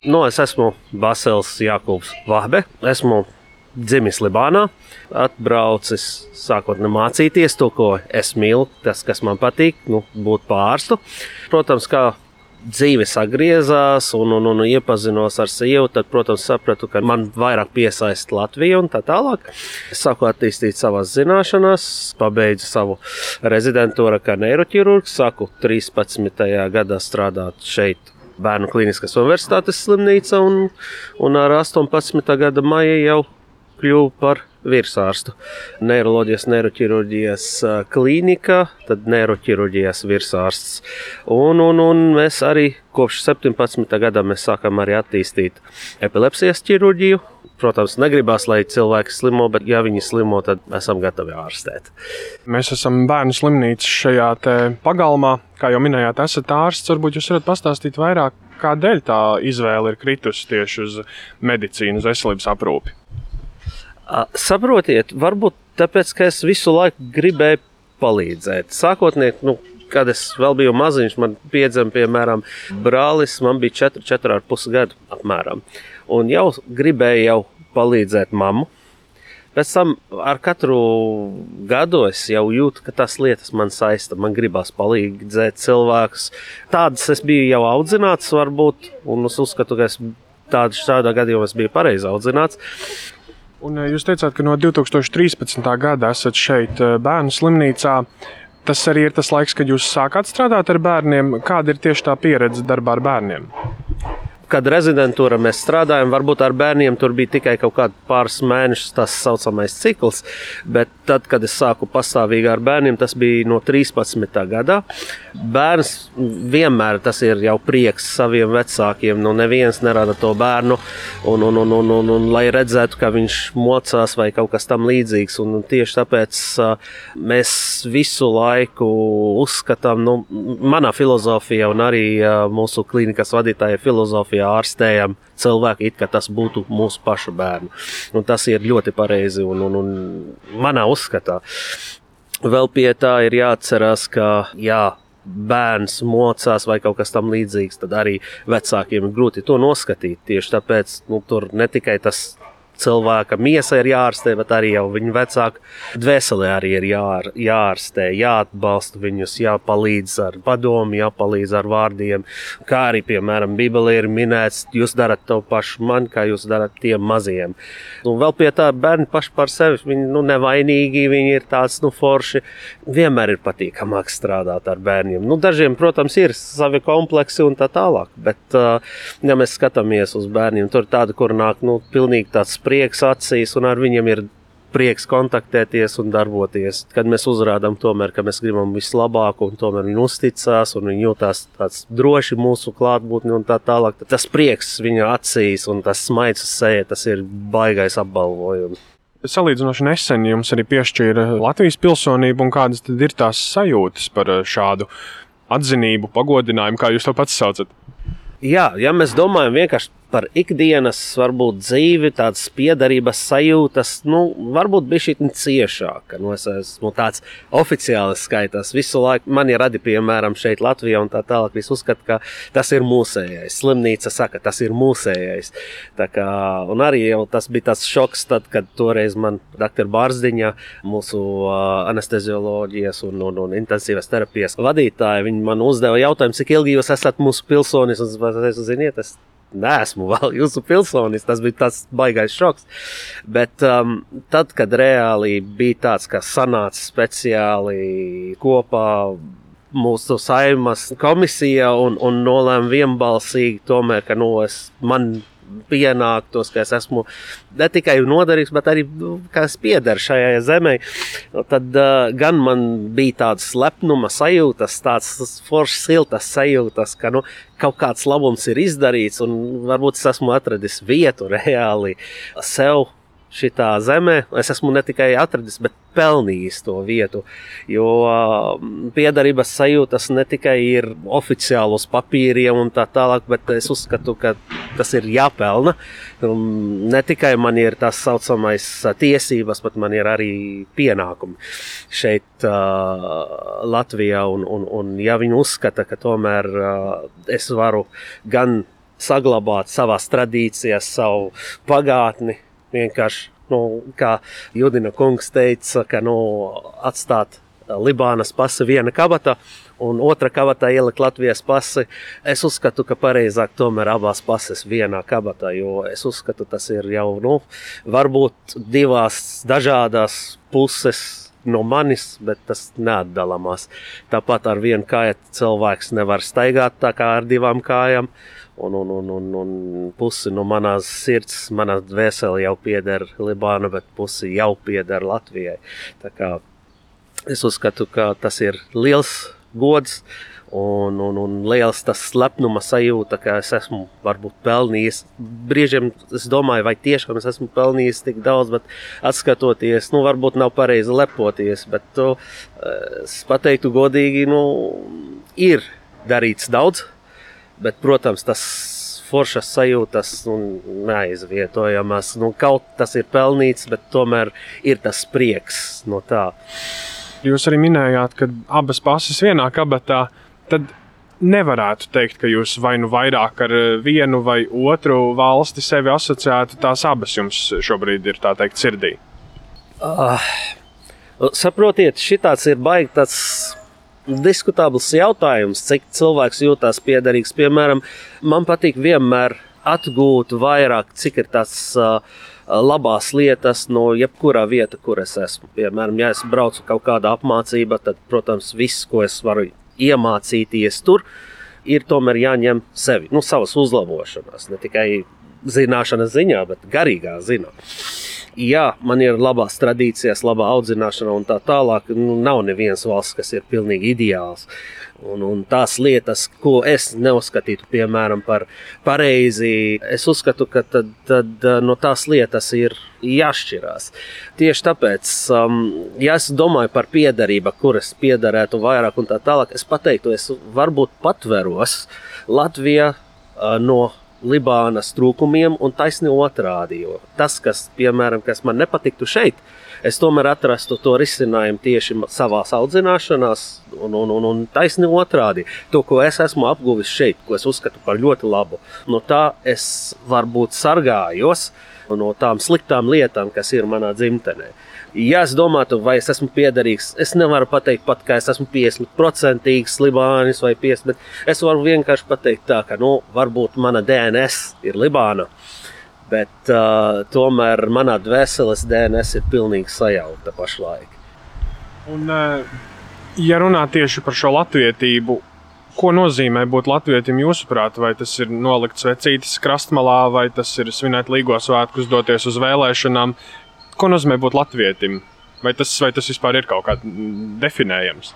Es esmu Vasils Jākubs Vahbe, esmu dzimis Libānā, atbraucis sākot mācīties to, ko es mīlu, tas, kas man patīk, būt par ārstu. Protams, kā dzīve sagriezās un iepazinos ar sievu, tad, protams, sapratu, ka man vairāk piesaista Latvija un tā tālāk. Es sāku attīstīt savas zināšanas, pabeidzu savu rezidentūru kā neiroķirurgs, sāku 13. gadā strādāt šeit Bērnu Kliniskās universitātes slimnīca un ar 18. gada maiju jau kļuvu par virsārstu. Neiroloģijas, neiroķirurģijas klīnika, tad neiroķirurģijas virsārsts. Un mēs arī kopš 17. gada mēs sākam arī attīstīt epilepsijas ķirurģiju. Protams, negribās, lai cilvēki slimo, bet ja viņi slimo, tad esam gatavi ārstēt. Mēs esam bērnu slimnīca šajā te pagalmā. Kā jau minējāt, esat ārsts. Varbūt jūs varat pastāstīt vairāk, kādēļ tā izvēle ir kritusi tieši uz medicīnu, uz veselības aprūpi. Saprotiet, varbūt tāpēc, ka es visu laiku gribēju palīdzēt. Sākotnēji, kad es vēl biju maziņš, man piedzima, piemēram, brālis, man bija 4,5 gadu apmēram. Un jau gribēju palīdzēt mammu. Pēc tam ar katru gadu es jau jūtu, ka tās lietas man saista. Man gribās palīdzēt cilvēkus. Tādas es biju jau audzināts varbūt, un es uzskatu, ka tādā gadījumā es biju pareizi audzināts. Un jūs teicāt, ka no 2013. gada esat šeit bērnu slimnīcā. Tas arī ir tas laiks, kad jūs sākāt strādāt ar bērniem. Kāda ir tieši tā pieredze darbā ar bērniem? Kad rezidentūra mēs strādājam, varbūt ar bērniem tur bija tikai kaut kādi pāris mēnešus tas saucamais cikls, bet tad, kad es sāku pastāvīgi ar bērniem, tas bija no 13. gadā. Bērns vienmēr tas ir jau prieks saviem vecākiem, neviens nerada to bērnu, un lai redzētu, ka viņš mocās vai kaut kas tam līdzīgs, un tieši tāpēc mēs visu laiku uzskatām, manā filozofija un arī mūsu klīnikas vadītāja filozofija ārstējam cilvēku, it kā tas būtu mūsu pašu bērnu. Un tas ir ļoti pareizi un manā uzskatā. Vēl pie tā ir jāatcerās, ka bērns mocās vai kaut kas tam līdzīgs, tad arī vecākiem ir grūti to noskatīt. Tieši tāpēc tur ne tikai tas cilvēka miesa ir jāārstē, bet arī jau viņa vecāka dvēselē arī ir jāārstē, jāatbalsta viņus, jāpalīdz ar padomu, jāpalīdz ar vārdiem. Kā arī, piemēram, Bībelē ir minēts, jūs darat to pašu man, kā jūs darat tiem maziem. Un vēl pie tā bērni paši par sevi, viņi nevainīgi, viņi ir tāds forši. Vienmēr ir patīkamāk strādāt ar bērniem. Dažiem, protams, ir savi kompleksi un tā tālāk, bet, ja mēs skatāmies uz bērniem, tur ir tādi, kur nāk, pilnīgi tāds prieks acīs, un ar viņiem ir prieks kontaktēties un darboties. Kad mēs uzrādām tomēr, ka mēs gribam vislabāko, un tomēr viņi uzticās, un viņi jūtās tāds droši mūsu klātbūtni un tā tālāk, tad tas prieks viņa acīs un tas smaids uz seja, tas ir baigais apbalvojums. Salīdzinoši nesen jums arī piešķīra Latvijas pilsonību, un kādas tad ir tās sajūtas par šādu atzinību, pagodinājumu, kā jūs to pats saucat? Jā, ja mēs domājam vienkārši par ikdienas, varbūt dzīvi, tādas piederības sajūtas, varbūt bišķi ciešāka. Es esmu tāds oficiāli skaitās. Visu laiku mani radi, piemēram, šeit Latvijā un tā tālāk. Visi uzskata, ka tas ir mūsējais. Slimnīca saka, tas ir mūsējais. Un arī jau tas bija tas šoks, tad, kad toreiz man doktora Bārziņa, mūsu anestezioloģijas un intensīvas terapijas vadītāja, viņi man uzdeva jautājumu, cik ilgi jūs esat mūsu pilsonis, un es ziniet, es neesmu vēl jūsu pilsonis, tas bija tāds baigais šoks. Bet tad, kad reāli bija tāds, ka sanāca speciāli kopā mūsu Saeimas komisija un nolēma vienbalsīgi tomēr, ka man pienāktos, ka es esmu ne tikai noderīgs, bet arī, ka es piederu šajā zemē. Tad gan man bija tāds lepnuma sajūtas, tāds foršs siltas sajūtas, ka kaut kāds labums ir izdarīts, un varbūt es esmu atradis vietu reāli sev šitā zemē. Es esmu ne tikai atradis, bet pelnījis to vietu, jo piederības sajūtas ne tikai ir oficiāli uz papīriem un tā tālāk, bet es uzskatu, ka tas ir jāpelna. Ne tikai man ir tas saucamais tiesības, bet man ir arī pienākumi šeit Latvijā, un ja viņi uzskata, ka tomēr es varu gan saglabāt savās tradīcijās, savu pagātni. Vienkārši, kā Judina kungs teica, ka atstāt Libānas pasi viena kabatā un otra kabatā ielikt Latvijas pasi. Es uzskatu, ka pareizāk tomēr abās pases vienā kabatā, jo es uzskatu, tas ir jau varbūt divās dažādās puses no manis, bet tas neatdalamās. Tāpat ar vienu kāju cilvēks nevar staigāt tā kā ar divām kājām. Un pusi no manās sirds, manā dvēseli jau pieder Libāna, bet pusi jau pieder Latvijai. Tā kā es uzskatu, ka tas ir liels gods un liels tas lepnuma sajūta, ka es esmu varbūt pelnījis. Brīžiem es domāju, vai tiešām es esmu pelnījis tik daudz, bet atskatoties, varbūt nav pareizi lepoties, bet es pateiktu godīgi, ir darīts daudz, bet, protams, tas foršas sajūtas neaizvietojamas. Kaut tas ir pelnīts, bet tomēr ir tas prieks no tā. Jūs arī minējāt, ka abas pases vienā kabatā, tad nevarētu teikt, ka jūs vai vairāk ar vienu vai otru valsti sevi asociētu, tās abas jums šobrīd ir, tā teikt, sirdī. Saprotiet, šitāds ir baigi tāds diskutabls jautājums, cik cilvēks jūtās piederīgs. Piemēram, man patīk vienmēr atgūt vairāk, cik ir tās labās lietas no jebkurā vieta, kur es esmu. Piemēram, ja es braucu kaut kādā apmācība, tad, protams, viss, ko es varu iemācīties tur, ir tomēr jāņem sevi, savas uzlabošanās, ne tikai zināšanas ziņā, bet garīgā ziņā. Jā, man ir labās tradīcijas, labā audzināšana un tā tālāk. Nav neviens valsts, kas ir pilnīgi ideāls. Un tās lietas, ko es neuzskatītu, piemēram, par pareizi, es uzskatu, ka tad no tās lietas ir jāšķirās. Tieši tāpēc, ja es domāju par piederību, kur es piederētu vairāk un tā tālāk, es pateiktu, es varbūt patveros Latviju no Libānas trūkumiem un taisni otrādi. Jo tas, kas man nepatiktu šeit, es tomēr atrastu to risinājumu tieši savās audzināšanās un taisni otrādi. To, ko es esmu apguvis šeit, ko es uzskatu par ļoti labu, no tā es varbūt sargājos no tām sliktām lietām, kas ir manā dzimtenē. Ja es domātu, vai es esmu piederīgs, es nevaru pateikt pat, ka es esmu 50% Libānis vai 50%, bet es varu vienkārši pateikt tā, ka, varbūt mana DNS ir Libāna, bet tomēr manā dvēseles DNS ir pilnīgi sajauta pašlaik. Un, ja runā tieši par šo latvietību, ko nozīmē būt latvietim jūsuprāt? Vai tas ir nolikt svecītes krastmalā, vai tas ir svinēt Līgo svētkus, doties uz vēlēšanām? Ko nozīmē būt latvietim? Vai tas vispār ir kaut kā definējams?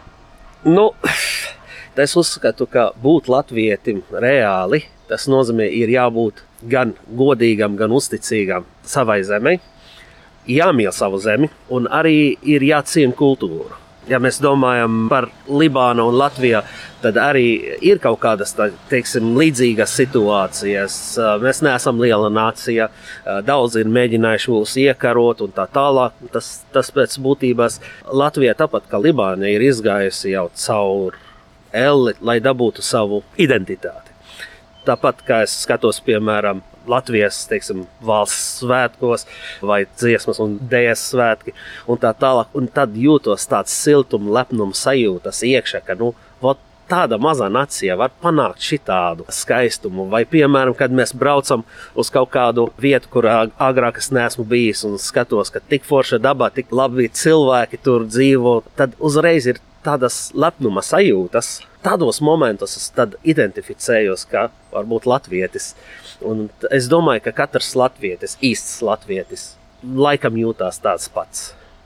Es uzskatu, ka būt latvietim reāli, tas nozīmē, ir jābūt gan godīgam, gan uzticīgam savai zemei, jāmīl savu zemi un arī ir jāciena kultūru. Ja mēs domājam par Libānu un Latviju, tad arī ir kaut kādas, teiksim, līdzīgas situācijas. Mēs neesam liela nācija, daudz ir mēģinājuši mūs iekarot un tā tālāk. Tas pēc būtības Latvija, tāpat kā Libāna, ir izgājusi jau caur elli, lai dabūtu savu identitāti. Tāpat kā es skatos, piemēram, Latvijas, teiksim, valsts svētkos vai dziesmas un dēļas svētki un tā tālāk. Un tad jūtos tāds siltuma, lepnuma sajūtas iekšā, ka tāda mazā nacija var panākt šitādu skaistumu. Vai, piemēram, kad mēs braucam uz kaut kādu vietu, kur agrāk es neesmu bijis un skatos, ka tik forša dabā, tik labi cilvēki tur dzīvo, tad uzreiz ir tādas lepnuma sajūtas. Tādos momentos es tad identificējos, kā varbūt latvietis. Un es domāju, ka katrs latvietis, īsts latvietis, laikam jūtās tāds pats.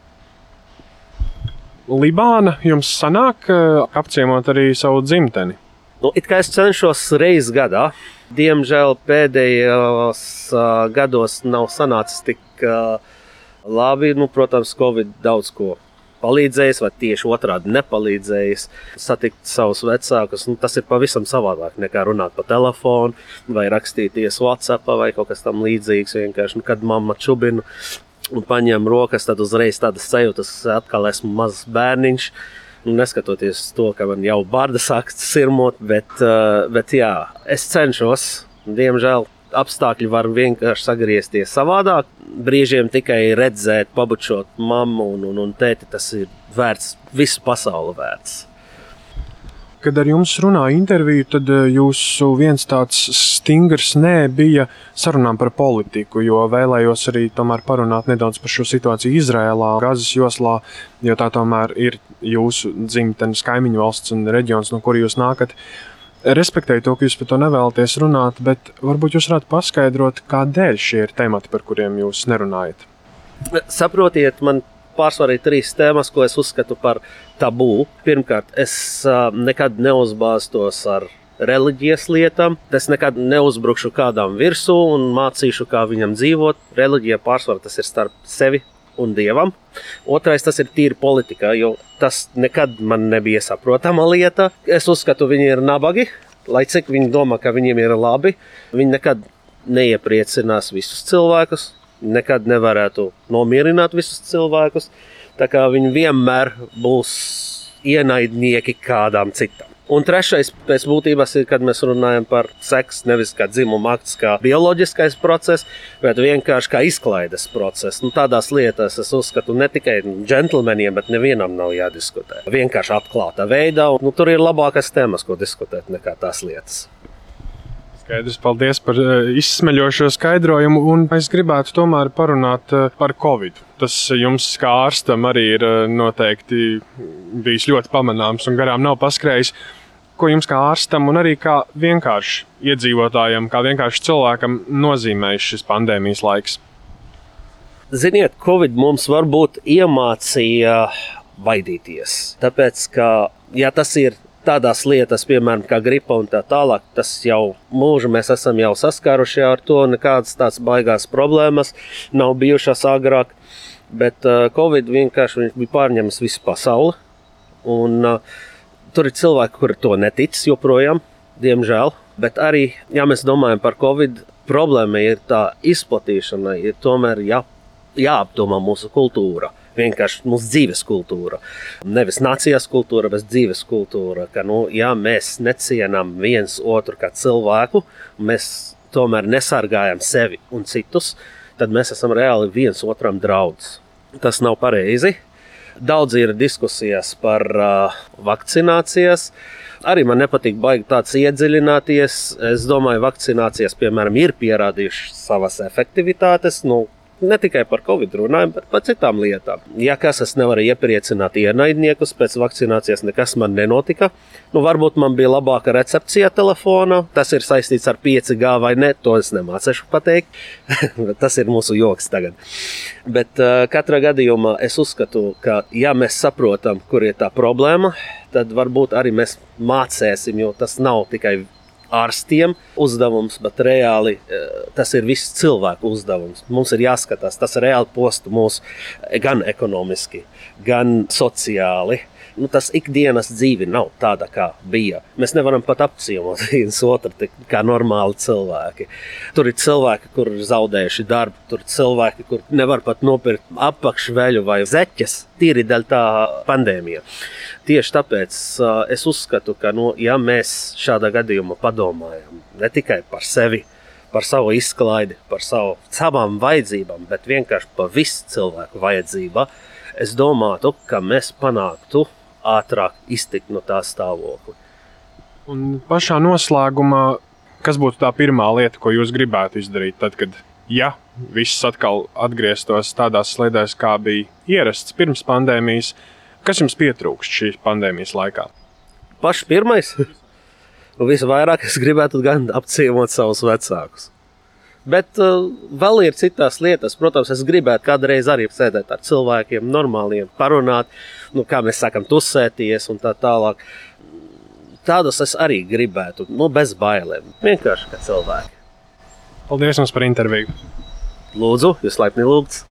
Libāna jums sanāk apciemot arī savu dzimteni? It kā es cenšos reizi gadā. Diemžēl pēdējos gados nav sanācis tik labi. Protams, Covid daudz ko palīdzējis, vai tieši otrādi nepalīdzējis satikt savus vecākus. Tas ir pavisam savādāk nekā runāt pa telefonu vai rakstīties WhatsAppā vai kaut kas tam līdzīgs. Vienkārši, kad mamma čubina un paņem rokas, tad uzreiz tādas sajūtas, atkal esmu mazs bērniņš. Neskatoties to, ka man jau bārda sāk sirmot, bet jā, es cenšos Diemžēl apstākļi var vienkārši sagriezties savādāk. Brīžiem tikai redzēt, pabučot mammu un tēti, tas ir vērts, visu pasauli vērts. Kad ar jums runāja interviju, tad jūsu viens tāds stingrs nē bija sarunām par politiku, jo vēlējos arī tomēr parunāt nedaudz par šo situāciju Izrēlā, Gazas joslā, jo tā tomēr ir jūsu dzimtenes kaimiņu valsts un reģions, no kur jūs nākat. Respektēju to, ka jūs par to nevēlaties runāt, bet varbūt jūs varētu paskaidrot, kādēļ šie ir temati, par kuriem jūs nerunājat. Saprotiet, man pārsvarā ir 3 tēmas, ko es uzskatu par tabū. Pirmkārt, es nekad neuzbāztos ar reliģijas lietām. Es nekad neuzbrukšu kādam virsū un mācīšu, kā viņam dzīvot. Reliģija pārsvarā tas ir starp sevi un Dievam. Otrais, tas ir tīri politikā, jo tas nekad man nebija saprotama lieta. Es uzskatu, viņi ir nabagi, lai cik viņi domā, ka viņiem ir labi. Viņi nekad neiepriecinās visus cilvēkus. Nekad nevarētu nomierināt visus cilvēkus, tā kā viņi vienmēr būs ienaidnieki kādām citām. Un trešais pēc būtības ir, kad mēs runājam par seksu, nevis kā dzimuma akts, kā bioloģiskais process, bet vienkārši kā izklaides process. Tādās lietās es uzskatu ne tikai džentlmeniem, bet nevienam nav jādiskutē. Vienkārši atklātā veidā, un tur ir labākas tēmas, ko diskutēt nekā tās lietas. Skaidrs, paldies par izsmeļošo skaidrojumu, un es gribētu tomēr parunāt par Covid. Tas jums kā ārstam arī ir noteikti bijis ļoti pamanāms un garām nav paskrējis. Ko jums kā ārstam un arī kā vienkārši iedzīvotājam, kā vienkārši cilvēkam nozīmējis šis pandēmijas laiks? Ziniet, Covid mums varbūt iemācīja baidīties, tāpēc, ka ja tas ir tādās lietas, piemēram, kā gripa un tā tālāk, tas jau mūžu mēs esam jau saskāruši ar to, nekādas tādas baigās problēmas nav bijušas agrāk, bet Covid vienkārši bija pārņemis visu pasauli, un tur ir cilvēki, kuri to netic joprojām, diemžēl, bet arī, ja mēs domājam par Covid, problēma ir tā izplatīšana, ir tomēr jāapdomā mūsu kultūra. Vienkārši mūsu dzīves kultūra. Nevis nācijas kultūra, bet dzīves kultūra. Ka, ja mēs necienām viens otru kā cilvēku, mēs tomēr nesargājam sevi un citus, tad mēs esam reāli viens otram draudz. Tas nav pareizi. Daudz ir diskusijas par vakcinācijas. Arī man nepatīk baigi tāds iedziļināties. Es domāju, vakcinācijas, piemēram, ir pierādījušas savas efektivitātes. Ne tikai par Covid runājam, bet par citām lietām. Ja kas es nevaru iepriecināt ienaidniekus, pēc vakcinācijas nekas man nenotika. Varbūt man bija labāka recepcija telefonā. Tas ir saistīts ar 5G vai ne, to es nemācēšu pateikt. Tas ir mūsu joks tagad. Bet katrā gadījumā es uzskatu, ka ja mēs saprotam, kur ir tā problēma, tad varbūt arī mēs mācēsim, jo tas nav tikai ārstiem uzdevums, bet reāli tas ir viss cilvēku uzdevums. Mums ir jāskatās, tas reāli postu mūs gan ekonomiski, gan sociāli. Tas ikdienas dzīve nav tāda, kā bija. Mēs nevaram pat apciemot viens otru kā normāli cilvēki. Tur ir cilvēki, kur ir zaudējuši darbu, tur ir cilvēki, kur nevar pat nopirkt apakšveļu vai zeķes, tīri dēļ tā pandēmija. Tieši tāpēc es uzskatu, ka ja mēs šādā gadījumā padomājam ne tikai par sevi, par savu izklaidi, par savām vajadzībām, bet vienkārši par visu cilvēku vajadzību, es domātu, ka mēs panāktu ātrāk iztikt no tā stāvokļa. Un pašā noslēgumā, kas būtu tā pirmā lieta, ko jūs gribētu izdarīt, tad, kad viss atkal atgrieztos tādās sliedēs, kā bija ierasts pirms pandēmijas, kas jums pietrūkst šīs pandēmijas laikā? Pašs pirmais? Visvairāk es gribētu gan apciemot savus vecākus. Bet vēl ir citas lietas. Protams, es gribētu kādreiz arī sēdēt ar cilvēkiem, normāliem, parunāt, kā mēs sakam, tusēties un tā tālāk. Tādus es arī gribētu, bez bailēm, vienkārši kā cilvēki. Paldies jums par interviju. Lūdzu, jūs laipni lūgts.